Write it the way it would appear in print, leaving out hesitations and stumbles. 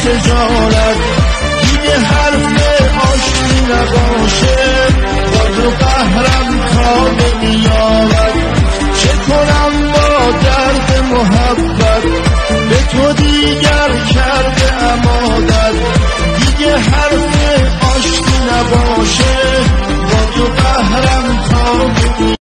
خجالت دیگه حرف آشتی نباشه با تو قهرم تا نمیاد